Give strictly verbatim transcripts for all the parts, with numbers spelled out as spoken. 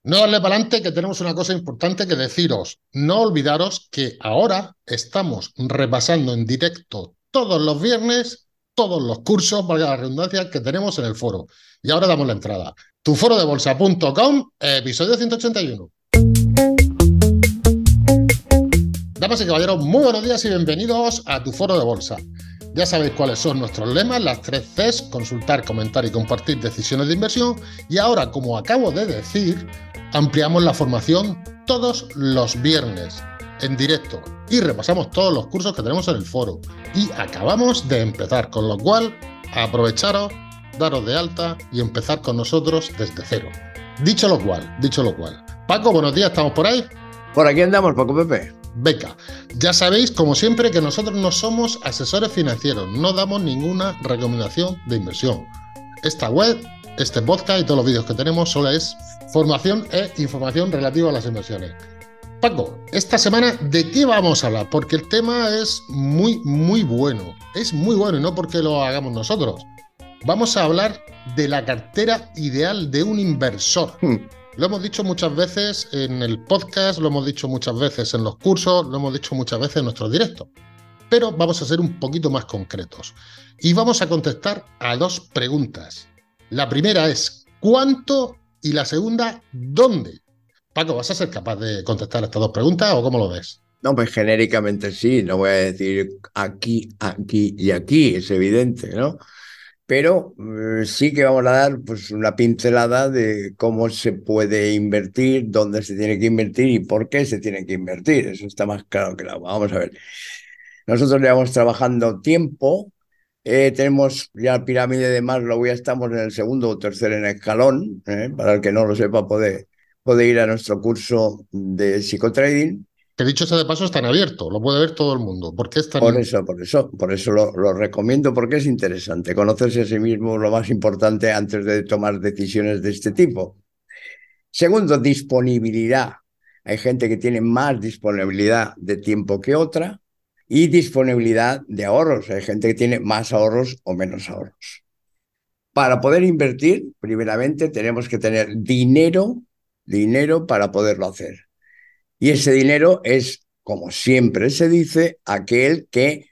No darle para adelante, que tenemos una cosa importante que deciros. No olvidaros que ahora estamos repasando en directo todos los viernes todos los cursos, valga la redundancia, que tenemos en el foro. Y ahora damos la entrada. tu foro de bolsa punto com, episodio ciento ochenta y uno. Damas y caballeros, muy buenos días y bienvenidos a Tu Foro de Bolsa. Ya sabéis cuáles son nuestros lemas, las tres Cs: consultar, comentar y compartir decisiones de inversión. Y ahora, como acabo de decir, ampliamos la formación todos los viernes en directo y repasamos todos los cursos que tenemos en el foro. Y acabamos de empezar, con lo cual aprovecharos, daros de alta y empezar con nosotros desde cero. Dicho lo cual, dicho lo cual. Paco, buenos días, ¿estamos por ahí? Por aquí andamos, Paco Pepe. Beca. Ya sabéis, como siempre, que nosotros no somos asesores financieros, no damos ninguna recomendación de inversión. Esta web, este podcast y todos los vídeos que tenemos solo es formación e información relativa a las inversiones. Paco, esta semana, ¿de qué vamos a hablar? Porque el tema es muy, muy bueno. Es muy bueno y no porque lo hagamos nosotros. Vamos a hablar de la cartera ideal de un inversor. Hmm. Lo hemos dicho muchas veces en el podcast, lo hemos dicho muchas veces en los cursos, lo hemos dicho muchas veces en nuestros directos. Pero vamos a ser un poquito más concretos. Y vamos a contestar a dos preguntas. La primera es ¿cuánto? Y la segunda, ¿dónde? Paco, ¿vas a ser capaz de contestar estas dos preguntas o cómo lo ves? No, pues genéricamente sí, no voy a decir aquí, aquí y aquí, es evidente, ¿no? Pero eh, sí que vamos a dar pues, una pincelada de cómo se puede invertir, dónde se tiene que invertir y por qué se tiene que invertir. Eso está más claro que el agua. Vamos a ver. Nosotros llevamos trabajando tiempo, eh, tenemos ya la pirámide de Maslow, ya estamos en el segundo o tercer en escalón, ¿eh? Para el que no lo sepa puede, puede ir a nuestro curso de psicotrading. Que dicho sea de paso, está en abierto, lo puede ver todo el mundo. ¿Por qué es tan... Por eso, por eso, por eso lo, lo recomiendo, porque es interesante. Conocerse a sí mismo, lo más importante antes de tomar decisiones de este tipo. Segundo, disponibilidad. Hay gente que tiene más disponibilidad de tiempo que otra y disponibilidad de ahorros. Hay gente que tiene más ahorros o menos ahorros. Para poder invertir, primeramente tenemos que tener dinero, dinero para poderlo hacer. Y ese dinero es, como siempre se dice, aquel que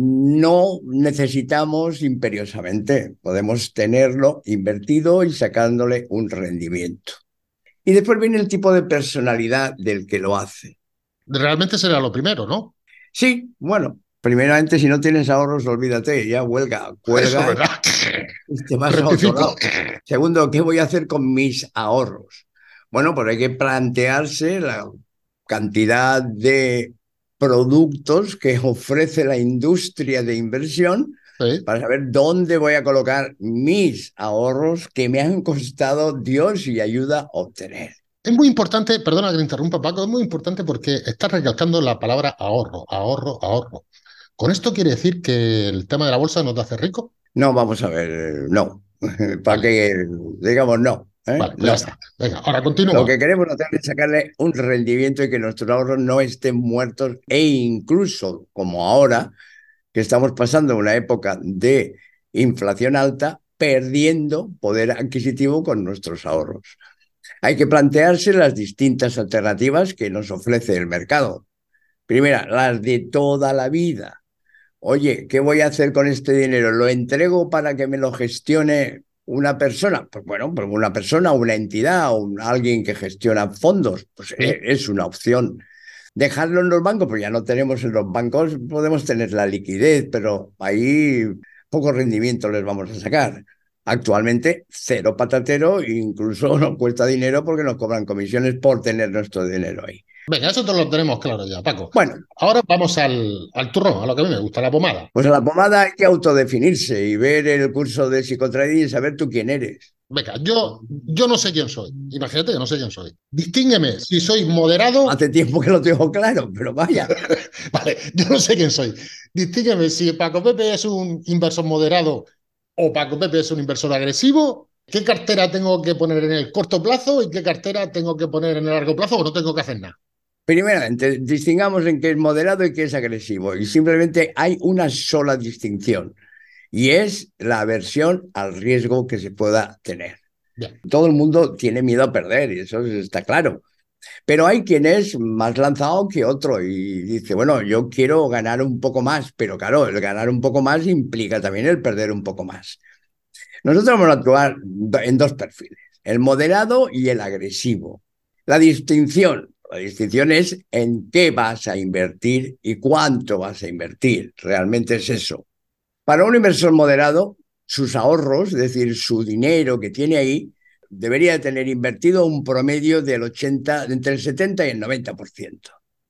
no necesitamos imperiosamente. Podemos tenerlo invertido y sacándole un rendimiento. Y después viene el tipo de personalidad del que lo hace. Realmente será lo primero, ¿no? Sí, bueno, primeramente si no tienes ahorros, olvídate, ya huelga, cuelga. Eso, ¿verdad? Y te vas a otro Rectifico. lado. Segundo, ¿qué voy a hacer con mis ahorros? Bueno, pues hay que plantearse la cantidad de productos que ofrece la industria de inversión Sí. para saber dónde voy a colocar mis ahorros que me han costado Dios y ayuda a obtener. Es muy importante, perdona que te interrumpa, Paco, es muy importante porque estás recalcando la palabra ahorro, ahorro, ahorro. ¿Con esto quiere decir que el tema de la bolsa no te hace rico? No, vamos a ver, no. Para Vale, que, digamos, no. ¿eh? vale, pues ya No. está. Venga, ahora Lo continúa. que queremos hacer es sacarle un rendimiento y que nuestros ahorros no estén muertos e incluso, como ahora, que estamos pasando una época de inflación alta, perdiendo poder adquisitivo con nuestros ahorros. Hay que plantearse las distintas alternativas que nos ofrece el mercado. Primera, las de toda la vida. Oye, ¿qué voy a hacer con este dinero? ¿Lo entrego para que me lo gestione una persona? Pues bueno, pues una persona, una entidad, o alguien que gestiona fondos, pues Sí. es una opción. Dejarlo en los bancos, pues ya no tenemos en los bancos, podemos tener la liquidez, pero ahí poco rendimiento les vamos a sacar. Actualmente, cero patatero, incluso nos cuesta dinero porque nos cobran comisiones por tener nuestro dinero ahí. Venga, eso te lo tenemos claro ya, Paco. Bueno, Ahora vamos al, al turrón, a lo que a mí me gusta, la pomada. pues a la pomada hay que autodefinirse y ver el curso de psicotrading y saber tú quién eres. Venga, yo, yo no sé quién soy. Imagínate que no sé quién soy. Distíngueme si soy moderado. Hace tiempo que lo tengo claro, pero vaya. Vale, yo no sé quién soy. Distíngueme si Paco Pepe es un inversor moderado o Paco Pepe es un inversor agresivo. ¿Qué cartera tengo que poner en el corto plazo y qué cartera tengo que poner en el largo plazo o no tengo que hacer nada? Primeramente, distingamos en qué es moderado y qué es agresivo. Y simplemente hay una sola distinción. Y es la aversión al riesgo que se pueda tener. Bien. Todo el mundo tiene miedo a perder, y eso está claro. Pero hay quien es más lanzado que otro y dice, bueno, yo quiero ganar un poco más, pero claro, el ganar un poco más implica también el perder un poco más. Nosotros vamos a actuar en dos perfiles, el moderado y el agresivo. La distinción, la distinción es en qué vas a invertir y cuánto vas a invertir. Realmente es eso. Para un inversor moderado, sus ahorros, es decir, su dinero que tiene ahí, debería tener invertido un promedio del ochenta, entre el setenta y el noventa por ciento,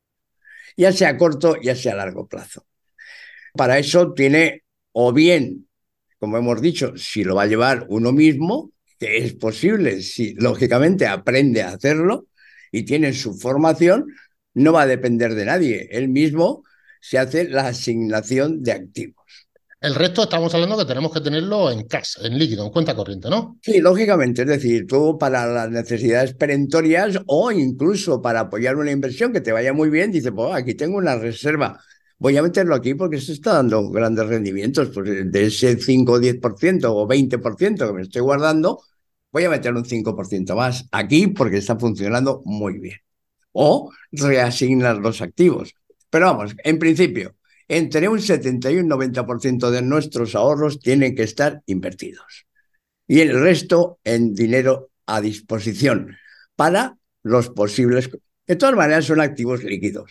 ya sea a corto, ya sea a largo plazo. Para eso tiene, o bien, como hemos dicho, si lo va a llevar uno mismo, que es posible, si lógicamente aprende a hacerlo y tiene su formación, no va a depender de nadie. Él mismo se hace la asignación de activos. El resto estamos hablando que tenemos que tenerlo en cash, en líquido, en cuenta corriente, ¿no? Sí, lógicamente, es decir, tú para las necesidades perentorias o incluso para apoyar una inversión que te vaya muy bien, dices, pues aquí tengo una reserva, voy a meterlo aquí porque se está dando grandes rendimientos, pues de ese cinco o diez por ciento o veinte por ciento que me estoy guardando, voy a meter un cinco por ciento más aquí porque está funcionando muy bien. O reasignar los activos. Pero vamos, en principio, entre un setenta y un noventa por ciento de nuestros ahorros tienen que estar invertidos y el resto en dinero a disposición para los posibles. De todas maneras, son activos líquidos.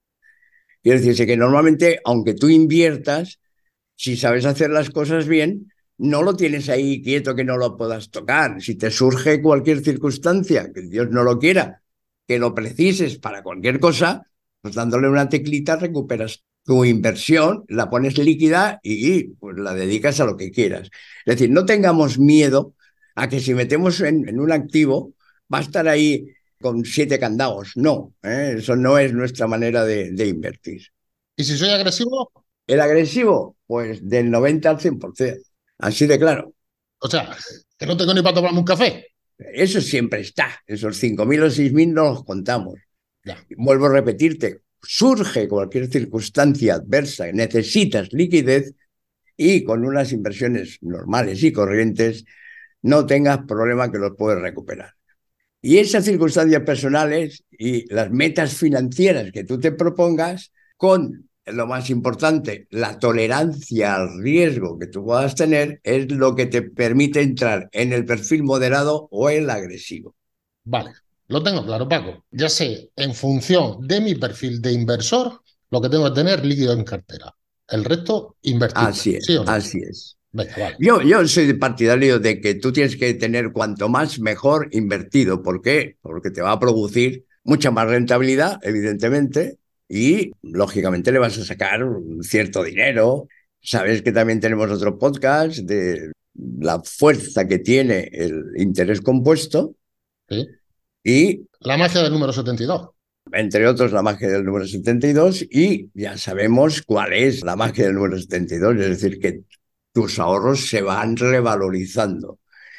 Quiero decirse que normalmente, aunque tú inviertas, si sabes hacer las cosas bien, no lo tienes ahí quieto que no lo puedas tocar. Si te surge cualquier circunstancia, que Dios no lo quiera, que lo precises para cualquier cosa, pues dándole una teclita recuperas tu inversión, la pones líquida y pues la dedicas a lo que quieras. Es decir, no tengamos miedo a que si metemos en, en un activo va a estar ahí con siete candados. No, ¿eh? Eso no es nuestra manera de, de invertir. Y si soy agresivo, El agresivo, pues del noventa al cien por ciento. Así de claro. o sea, que no tengo ni para tomarme un café. Eso siempre está. Esos cinco mil o seis mil no los contamos. Ya. Vuelvo a repetirte, surge cualquier circunstancia adversa, necesitas liquidez y con unas inversiones normales y corrientes no tengas problema que los puedes recuperar. Y esas circunstancias personales y las metas financieras que tú te propongas con lo más importante, la tolerancia al riesgo que tú puedas tener es lo que te permite entrar en el perfil moderado o el agresivo. Vale, lo tengo claro, Paco. Ya sé, en función de mi perfil de inversor, lo que tengo que tener líquido en cartera. El resto, invertido. Así ¿Sí es, o no? así es. Venga, vale. Yo, yo soy partidario de que tú tienes que tener cuanto más mejor invertido. ¿Por qué? Porque te va a producir mucha más rentabilidad, evidentemente, y lógicamente le vas a sacar un cierto dinero. Sabes que también tenemos otro podcast de la fuerza que tiene el interés compuesto Sí. y, La magia del número setenta y dos. entre otros, la magia del número setenta y dos, y ya sabemos cuál es la magia del número setenta y dos, es decir, que tus ahorros se van revalorizando.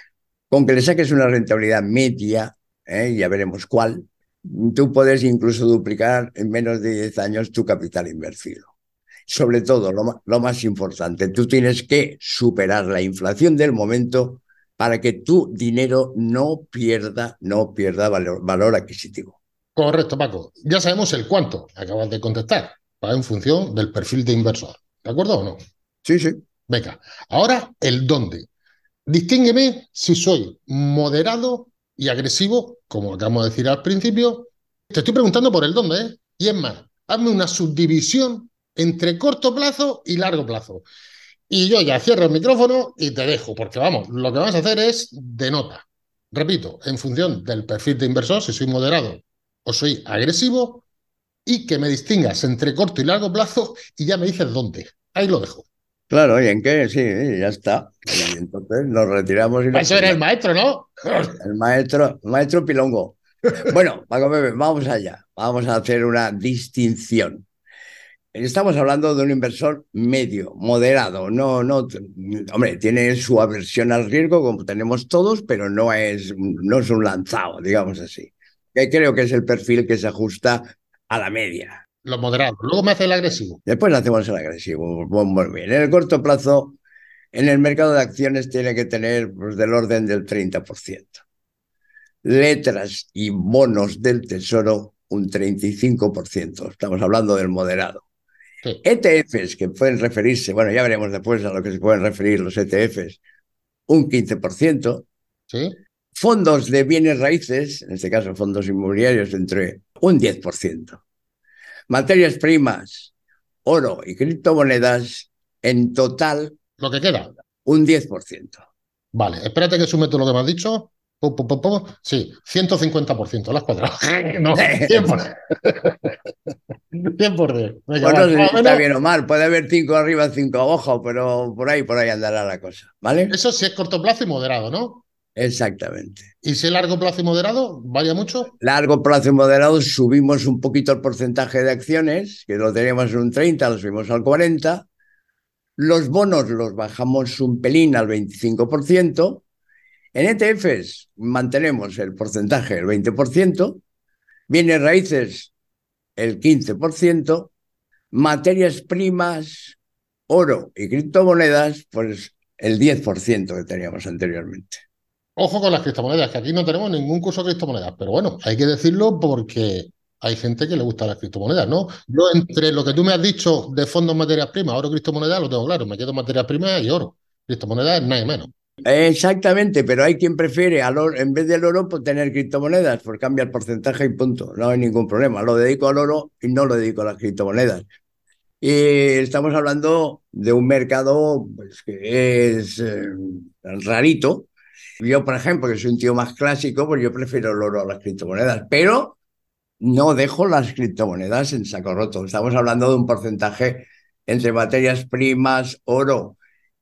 Con que le saques una rentabilidad media, ¿eh? Ya veremos cuál, tú puedes incluso duplicar en menos de diez años tu capital invertido. Sobre todo, lo, lo más importante, tú tienes que superar la inflación del momento para que tu dinero no pierda, no pierda valor, valor adquisitivo. Correcto, Paco. Ya sabemos el cuánto. Acabas de contestar. Va en función del perfil de inversor. ¿De acuerdo o no? Sí, sí. Venga, ahora el dónde. Distíngueme si soy moderado y agresivo, como acabamos de decir al principio. Te estoy preguntando por el dónde, ¿eh? Y es más, hazme una subdivisión entre corto plazo y largo plazo. Y yo ya cierro el micrófono y te dejo, porque vamos, lo que vamos a hacer es de nota. Repito, en función del perfil de inversor, si soy moderado o soy agresivo, y que me distingas entre corto y largo plazo y ya me dices dónde. Ahí lo dejo. Claro, ¿y en qué? Sí, ya está. Y entonces nos retiramos y nos Eso era el pillamos. maestro, ¿no? El maestro, el maestro Pilongo. Bueno, Paco Pepe, vamos allá. Vamos a hacer una distinción. Estamos hablando de un inversor medio, moderado. No, no, hombre, tiene su aversión al riesgo, como tenemos todos, pero no es, no es un lanzado, digamos así. Que creo que es el perfil que se ajusta a la media. Los moderados. Luego me hace el agresivo. Después le hacemos el agresivo. Muy bien. En el corto plazo, En el mercado de acciones tiene que tener pues, del orden del treinta por ciento. Letras y bonos del tesoro, un treinta y cinco por ciento. Estamos hablando del moderado. Sí. E T Fs, que pueden referirse, bueno, ya veremos después a lo que se pueden referir los E T Fs, un quince por ciento. Sí. Fondos de bienes raíces, en este caso fondos inmobiliarios, entre un diez por ciento. Materias primas, oro y criptomonedas, en total, Lo que queda. un diez por ciento. Vale, espérate que sume todo lo que me has dicho. Pum, pum, pum, pum. Sí, ciento cincuenta por ciento, lo has cuadrado. No, cien por ciento. cien por ciento. Venga, Pues va, no sé más si o está menos. bien o mal, puede haber cinco arriba, cinco abajo, pero por ahí, por ahí andará la cosa, ¿vale? Eso sí es corto plazo y moderado, ¿no? Exactamente. ¿Y si es largo plazo y moderado, varía mucho? Largo plazo y moderado, subimos un poquito el porcentaje de acciones, que lo teníamos en un treinta, lo subimos al cuarenta. Los bonos los bajamos un pelín al veinticinco por ciento. En E T Fs mantenemos el porcentaje del veinte por ciento. Bienes raíces el quince por ciento. Materias primas, oro y criptomonedas, pues el diez por ciento que teníamos anteriormente. Ojo con las criptomonedas, que aquí no tenemos ningún curso de criptomonedas, pero bueno, hay que decirlo porque hay gente que le gusta las criptomonedas, ¿no? Yo entre lo que tú me has dicho de fondos materias primas, oro, criptomonedas, lo tengo claro, me quedo materias primas y oro. Criptomonedas es nada y menos. Exactamente, pero hay quien prefiere al oro, en vez del oro, pues tener criptomonedas, pues cambia el porcentaje y punto. No hay ningún problema. Lo dedico al oro y no lo dedico a las criptomonedas. Y estamos hablando de un mercado pues, que es eh, rarito. Yo, por ejemplo, que soy un tío más clásico, pues yo prefiero el oro a las criptomonedas, pero no dejo las criptomonedas en saco roto. Estamos hablando de un porcentaje entre materias primas, oro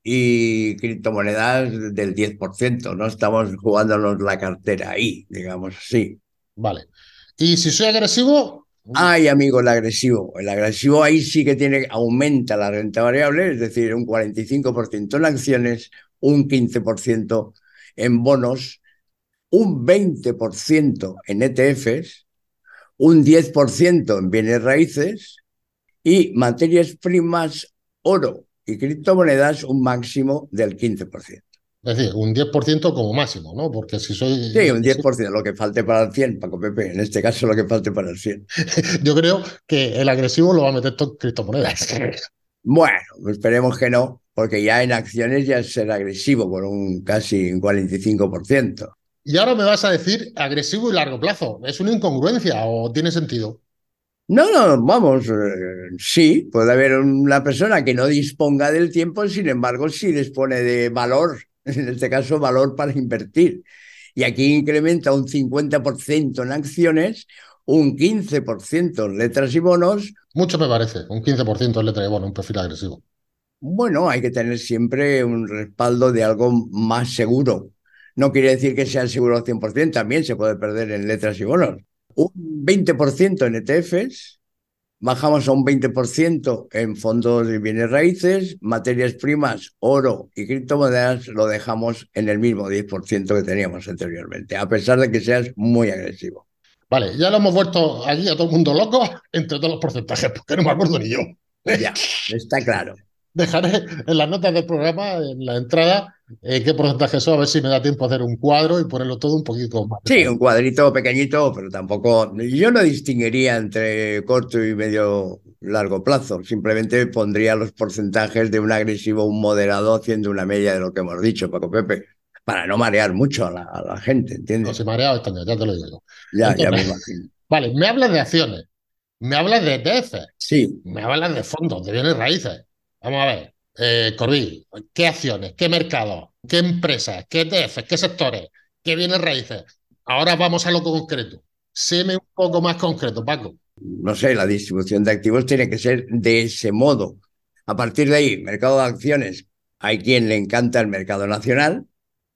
y criptomonedas del diez por ciento. No estamos jugándonos la cartera ahí, digamos así. Vale. Y si soy agresivo, Ay, amigo, el agresivo. El agresivo ahí sí que tiene, aumenta la renta variable, es decir, un cuarenta y cinco por ciento en acciones, un quince por ciento en bonos, un veinte por ciento en E T Fs, un diez por ciento en bienes raíces y materias primas, oro y criptomonedas, un máximo del quince por ciento. es decir, un diez por ciento como máximo, ¿no? Porque si soy Sí, un diez por ciento, lo que falte para el cien, Paco Pepe. En este caso, lo que falte para el cien. yo creo que el agresivo lo va a meter todo en criptomonedas. Bueno, esperemos que no, porque ya en acciones ya es ser agresivo por un casi un cuarenta y cinco por ciento. Y ahora me vas a decir agresivo y largo plazo. ¿Es una incongruencia o tiene sentido? No, no, vamos, eh, sí, puede haber una persona que no disponga del tiempo, sin embargo, sí dispone de valor, en este caso, valor para invertir. Y aquí incrementa un cincuenta por ciento en acciones, un quince por ciento en letras y bonos. Mucho me parece. Un quince por ciento es letra de bono, un perfil agresivo. Bueno, hay que tener siempre un respaldo de algo más seguro. No quiere decir que sea seguro al cien por ciento, también se puede perder en letras y bonos. Un veinte por ciento en E T Fs, bajamos a un veinte por ciento en fondos de bienes raíces, materias primas, oro y criptomonedas lo dejamos en el mismo diez por ciento que teníamos anteriormente, a pesar de que seas muy agresivo. Vale, ya lo hemos vuelto aquí a todo el mundo loco entre todos los porcentajes, porque no me acuerdo ni yo. Ya, está claro. Dejaré en las notas del programa, en la entrada, eh, qué porcentaje son, a ver si me da tiempo a hacer un cuadro y ponerlo todo un poquito más Sí, un detallado. cuadrito pequeñito, pero tampoco. Yo no distinguiría entre corto y medio largo plazo. Simplemente pondría los porcentajes de un agresivo, un moderado, haciendo una media de lo que hemos dicho, Paco Pepe, para no marear mucho a la, a la gente, No, ¿entiendes? se marea estaño, ya te lo digo yo. Ya, ya me Entonces, imagino. vale, me hablas de acciones, me hablas de E T F, Sí, me hablas de fondos, de bienes raíces. Vamos a ver, eh, Corbí, ¿qué acciones, qué mercados, qué empresas, qué E T F, qué sectores, qué bienes raíces? Ahora vamos a lo concreto. Séme un poco más concreto, Paco. no sé, la distribución de activos tiene que ser de ese modo. A partir de ahí, mercado de acciones, hay quien le encanta el mercado nacional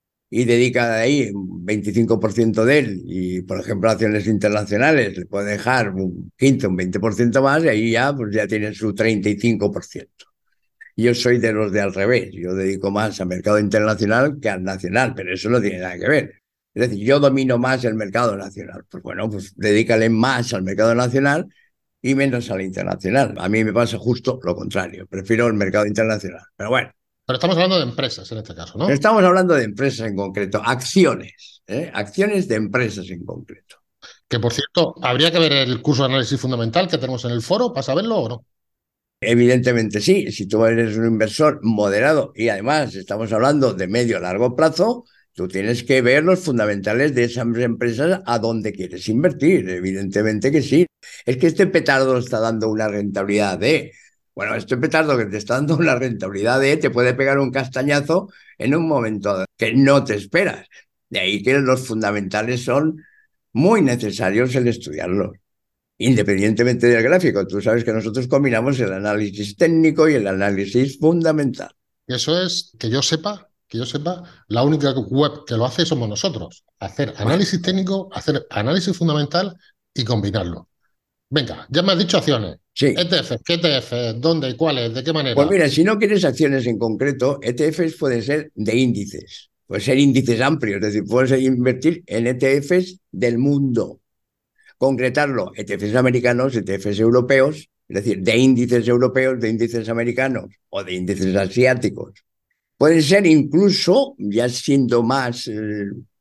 y dedica de ahí un veinticinco por ciento de él y, por ejemplo, acciones internacionales le puede dejar un quince, un veinte por ciento más y ahí ya, pues ya tiene su treinta y cinco por ciento. Yo soy de los de al revés, yo dedico más al mercado internacional que al nacional, pero eso no tiene nada que ver. Es decir, yo domino más el mercado nacional. Pues bueno, pues dedícale más al mercado nacional y menos al internacional. A mí me pasa justo lo contrario, prefiero el mercado internacional. Pero bueno, Pero estamos hablando de empresas en este caso, ¿no? Estamos hablando de empresas en concreto, acciones, ¿eh? Acciones de empresas en concreto. Que por cierto, habría que ver el curso de análisis fundamental que tenemos en el foro para saberlo o no. Evidentemente sí, si tú eres un inversor moderado y además estamos hablando de medio a largo plazo, tú tienes que ver los fundamentales de esas empresas a dónde quieres invertir, evidentemente que sí. Es que este petardo está dando una rentabilidad de... Bueno, este petardo que te está dando una rentabilidad de te puede pegar un castañazo en un momento que no te esperas. De ahí que los fundamentales son muy necesarios el estudiarlos. Independientemente del gráfico, tú sabes que nosotros combinamos el análisis técnico y el análisis fundamental. Y eso es, que yo sepa, que yo sepa, la única web que lo hace somos nosotros. Hacer análisis técnico, hacer análisis fundamental y combinarlo. Venga, ya me has dicho acciones. Sí. E T F, ¿qué E T F? ¿Dónde? ¿Cuáles? ¿De qué Pues manera? mira, si no quieres acciones en concreto, E T Fs pueden ser de índices. Pueden ser índices amplios, es decir, puedes invertir en E T Fs del mundo. Concretarlo, E T Fs americanos, E T Fs europeos, es decir, de índices europeos, de índices americanos o de índices asiáticos. Pueden ser incluso, ya siendo más eh,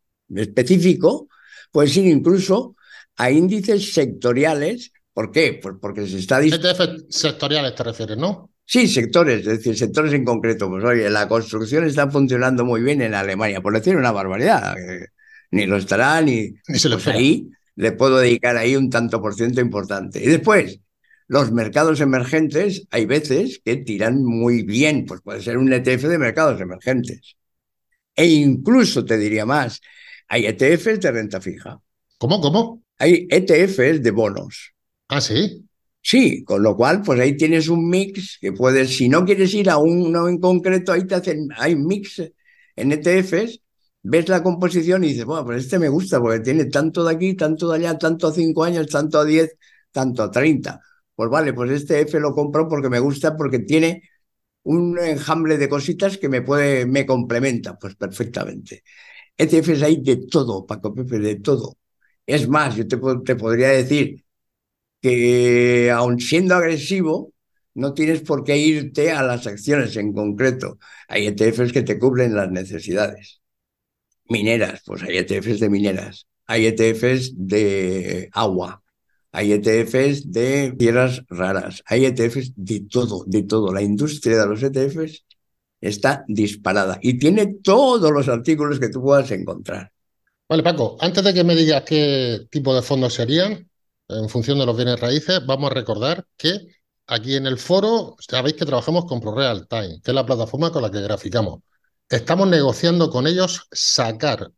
específico, puede ser incluso a índices sectoriales. ¿Por qué? Pues porque se está... E T F sectoriales te refieres, ¿no? Sí, sectores, es decir, sectores en concreto. Pues oye, la construcción está funcionando muy bien en Alemania, por decir una barbaridad. Eh, ni lo estará, ni... Ni se le Pues espera. ahí le puedo dedicar ahí un tanto por ciento importante. Y después, los mercados emergentes, hay veces que tiran muy bien, pues puede ser un E T F de mercados emergentes. E incluso te diría más, hay E T Fs de renta fija, ¿Cómo? ¿Cómo? hay E T Fs de bonos. Ah, sí. Sí, con lo cual, pues ahí tienes un mix que puedes, si no quieres ir a uno en concreto, ahí te hacen, hay mix en E T Fs, ves la composición y dices, bueno, pues este me gusta porque tiene tanto de aquí, tanto de allá, tanto a cinco años, tanto a diez, tanto a treinta. Pues vale, pues este F lo compro porque me gusta, porque tiene un enjambre de cositas que me puede, me complementa, pues perfectamente. E T Fs hay de todo, Paco Pepe, de todo. Es más, yo te, te podría decir que aun siendo agresivo, no tienes por qué irte a las acciones en concreto. Hay E T Fs que te cubren las necesidades. Mineras, pues hay E T Fs de mineras. Hay E T Fs de agua. Hay E T Fs de tierras raras. Hay E T Fs de todo, de todo. La industria de los E T Fs está disparada y tiene todos los artículos que tú puedas encontrar. Vale, Paco, antes de que me digas qué tipo de fondos serían, en función de los bienes raíces, vamos a recordar que aquí en el foro sabéis que trabajamos con ProReal Time, que es la plataforma con la que graficamos. Estamos negociando con ellos sacar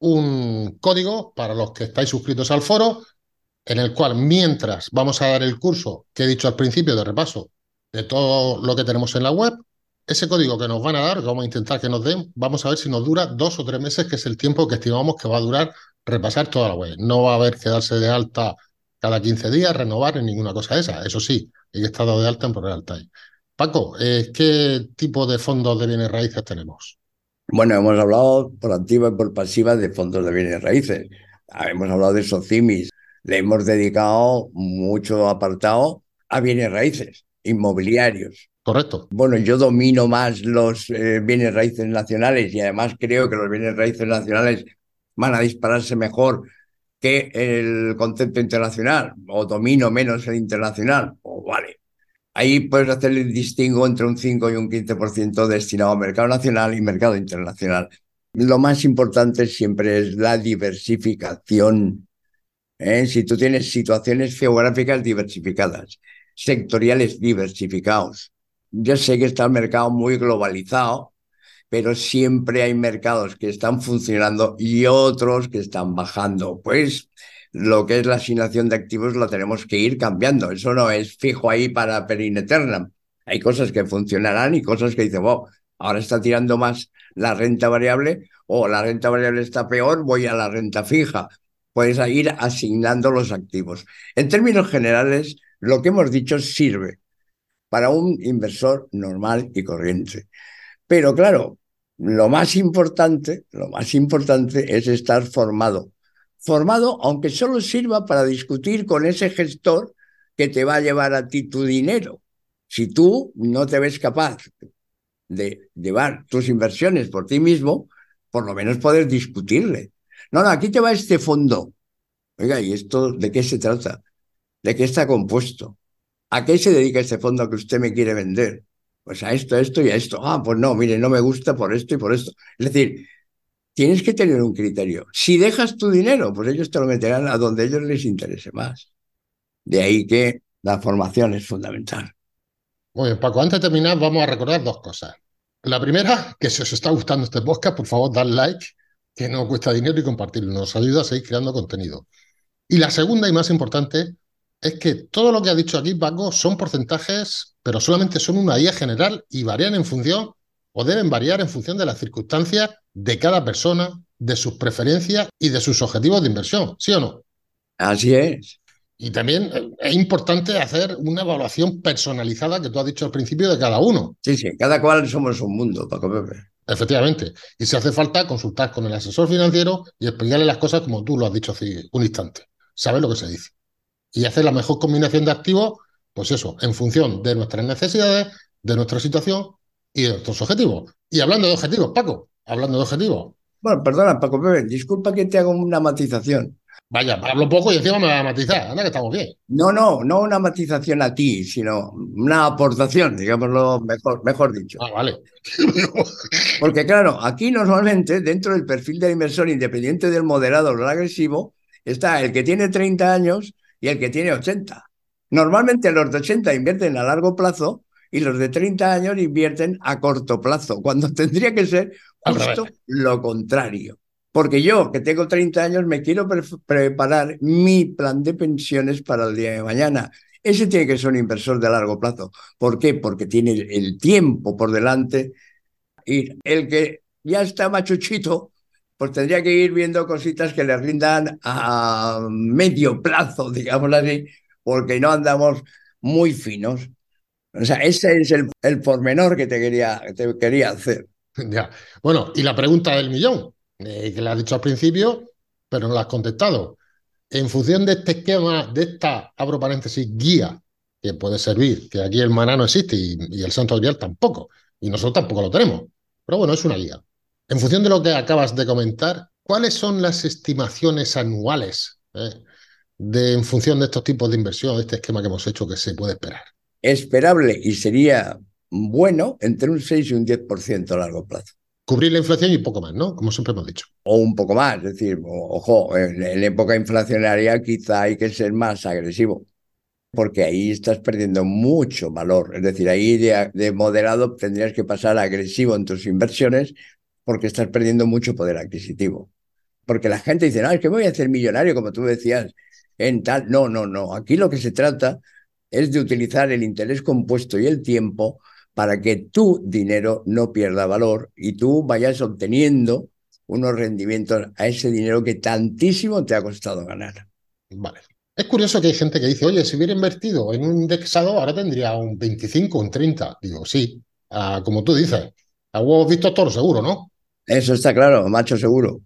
un código para los que estáis suscritos al foro, en el cual mientras vamos a dar el curso que he dicho al principio de repaso de todo lo que tenemos en la web, ese código que nos van a dar, que vamos a intentar que nos den, vamos a ver si nos dura dos o tres meses, que es el tiempo que estimamos que va a durar repasar toda la web. No va a haber que darse de alta cada quince días, renovar en ninguna cosa de esa. Eso sí, hay que estar dado de alta en ProReal Time. Paco, eh, ¿qué tipo de fondos de bienes raíces tenemos? Bueno, hemos hablado por activa y por pasiva de fondos de bienes raíces. Ah, hemos hablado de SOCIMIS. Le hemos dedicado mucho apartado a bienes raíces, inmobiliarios. Correcto. Bueno, yo domino más los eh, bienes raíces nacionales y además creo que los bienes raíces nacionales van a dispararse mejor que el concepto internacional, o domino menos el internacional. O vale, ahí puedes hacer el distingo entre un cinco y un quince por ciento destinado a mercado nacional y mercado internacional. Lo más importante siempre es la diversificación. ¿eh? Si tú tienes situaciones geográficas diversificadas, sectoriales diversificados. Yo sé que está el mercado muy globalizado, pero siempre hay mercados que están funcionando y otros que están bajando. Pues lo que es la asignación de activos la tenemos que ir cambiando. Eso no es fijo ahí para perin aeternam. Hay cosas que funcionarán y cosas que dicen, wow, ahora está tirando más la renta variable o la renta variable está peor, voy a la renta fija. Puedes ir asignando los activos. En términos generales, lo que hemos dicho sirve para un inversor normal y corriente. Pero claro, lo más importante, lo más importante es estar formado. Formado, aunque solo sirva para discutir con ese gestor que te va a llevar a ti tu dinero. Si tú no te ves capaz de llevar tus inversiones por ti mismo, por lo menos poder discutirle. No, no, aquí te va este fondo. Oiga, ¿y esto de qué se trata? ¿De qué está compuesto? ¿A qué se dedica este fondo que usted me quiere vender? Pues a esto, a esto y a esto. Ah, pues no, mire, no me gusta por esto y por esto. Es decir, tienes que tener un criterio. Si dejas tu dinero, pues ellos te lo meterán a donde a ellos les interese más. De ahí que la formación es fundamental. Muy bien, Paco, antes de terminar, vamos a recordar dos cosas. La primera, que si os está gustando este podcast, por favor, dad like, que no cuesta dinero y compartirlo, nos ayuda a seguir creando contenido. Y la segunda y más importante es que todo lo que ha dicho aquí Paco son porcentajes, pero solamente son una guía general y varían en función o deben variar en función de las circunstancias de cada persona, de sus preferencias y de sus objetivos de inversión, ¿sí o no? Así es. Y también eh, es importante hacer una evaluación personalizada que tú has dicho al principio de cada uno. Sí, sí, cada cual somos un mundo, Paco Pepe. Efectivamente. Y si hace falta, consultar con el asesor financiero y explicarle las cosas como tú lo has dicho hace un instante. Saber lo que se dice. Y hacer la mejor combinación de activos, pues eso, en función de nuestras necesidades, de nuestra situación y de nuestros objetivos. Y hablando de objetivos, Paco, hablando de objetivos, Bueno, perdona, Paco Pepe, disculpa que te haga una matización. vaya, hablo poco y encima me va a matizar. Anda que estamos bien. No, no, no una matización a ti, sino una aportación, digámoslo mejor, mejor dicho. Ah, vale. Porque claro, aquí normalmente dentro del perfil del inversor, independiente del moderado o del agresivo, está el que tiene treinta años y el que tiene ochenta. Normalmente los de ochenta invierten a largo plazo y los de treinta años invierten a corto plazo, cuando tendría que ser Al revés. justo lo contrario. Porque yo, que tengo treinta años, me quiero pre preparar mi plan de pensiones para el día de mañana. Ese tiene que ser un inversor de largo plazo. ¿Por qué? Porque tiene el tiempo por delante y el que ya está machuchito, pues tendría que ir viendo cositas que le rindan a medio plazo, digamos así, porque no andamos muy finos. O sea, ese es el, el pormenor que te quería, te quería hacer. Ya. Bueno, y la pregunta del millón, eh, que le has dicho al principio, pero no la has contestado. En función de este esquema, de esta, abro paréntesis, guía, que puede servir, que aquí el maná no existe y, y el santo grial tampoco, y nosotros tampoco lo tenemos, pero bueno, es una guía. En función de lo que acabas de comentar, ¿cuáles son las estimaciones anuales eh, de, en función de estos tipos de inversión, de este esquema que hemos hecho, que se puede esperar? Esperable y sería bueno entre un seis y un diez por ciento a largo plazo. Cubrir la inflación y poco más, ¿no? Como siempre hemos dicho. O un poco más, es decir, ojo, en, en época inflacionaria quizá hay que ser más agresivo, porque ahí estás perdiendo mucho valor. Es decir, ahí de, de moderado tendrías que pasar a agresivo en tus inversiones porque estás perdiendo mucho poder adquisitivo. Porque la gente dice, no, es que me voy a hacer millonario, como tú decías, en tal. No, no, no. Aquí lo que se trata es de utilizar el interés compuesto y el tiempo para que tu dinero no pierda valor y tú vayas obteniendo unos rendimientos a ese dinero que tantísimo te ha costado ganar. Vale. Es curioso que hay gente que dice, oye, si hubiera invertido en un indexado, ahora tendría un veinticinco, un treinta. Digo, sí, ah, como tú dices, a huevos vistos toro seguro, ¿no? Eso está claro, macho seguro.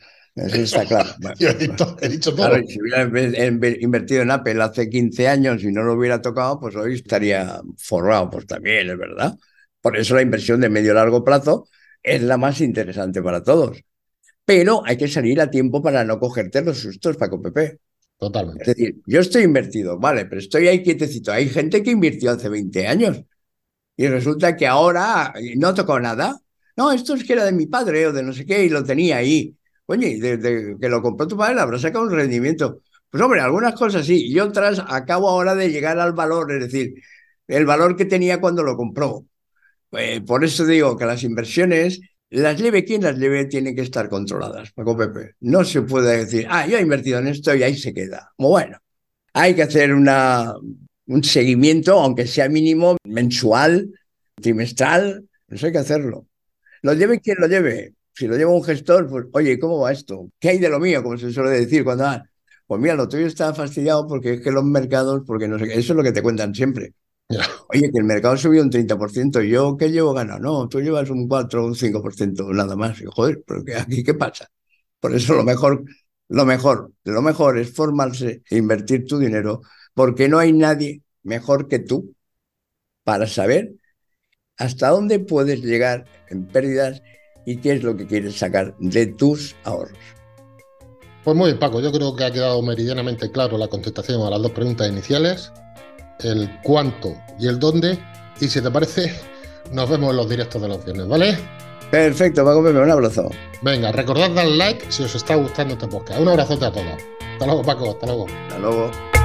Eso Eso, está claro. Bueno, yo he, bueno. dicho, he dicho Claro, todo. y si hubiera invertido en Apple hace quince años y no lo hubiera tocado, pues hoy estaría forrado. Pues también es verdad. Por eso la inversión de medio largo plazo es la más interesante para todos. Pero hay que salir a tiempo para no cogerte los sustos, Paco Pepe. Es Totalmente. decir, yo estoy invertido, vale, pero estoy ahí quietecito. Hay gente que invirtió hace veinte años y resulta que ahora no tocó nada. No, esto es que era de mi padre o de no sé qué y lo tenía ahí. Oye, y desde que lo compró tu padre le habrá sacado un rendimiento. Pues hombre, algunas cosas sí, y otras acabo ahora de llegar al valor, es decir, el valor que tenía cuando lo compró. Eh, por eso digo que las inversiones, las lleve quien las lleve, tienen que estar controladas, Paco Pepe. No se puede decir, ah, yo he invertido en esto y ahí se queda. Bueno, hay que hacer una, un seguimiento, aunque sea mínimo, mensual, trimestral, eso hay que hacerlo. Lo lleve quien lo lleve. Si lo lleva un gestor, pues, oye, ¿cómo va esto? ¿Qué hay de lo mío? Como se suele decir cuando, ah, pues mira, lo tuyo está fastidiado porque es que los mercados, porque no sé qué, eso es lo que te cuentan siempre. Ya, Oye, que el mercado subió un treinta por ciento, ¿yo qué llevo ganado? No, tú llevas un cuatro o un cinco por ciento nada más. Y, joder, pero ¿qué, aquí qué pasa? Por eso lo mejor, lo mejor, lo mejor es formarse e invertir tu dinero, porque no hay nadie mejor que tú para saber hasta dónde puedes llegar en pérdidas y qué es lo que quieres sacar de tus ahorros. Pues muy bien, Paco, yo creo que ha quedado meridianamente claro la contestación a las dos preguntas iniciales, el cuánto y el dónde, y si te parece, nos vemos en los directos de los viernes, ¿vale? Perfecto, Paco Pepe, un abrazo. Venga, recordad dar like si os está gustando este podcast. Un abrazote a todos. Hasta luego, Paco, hasta luego. Hasta luego.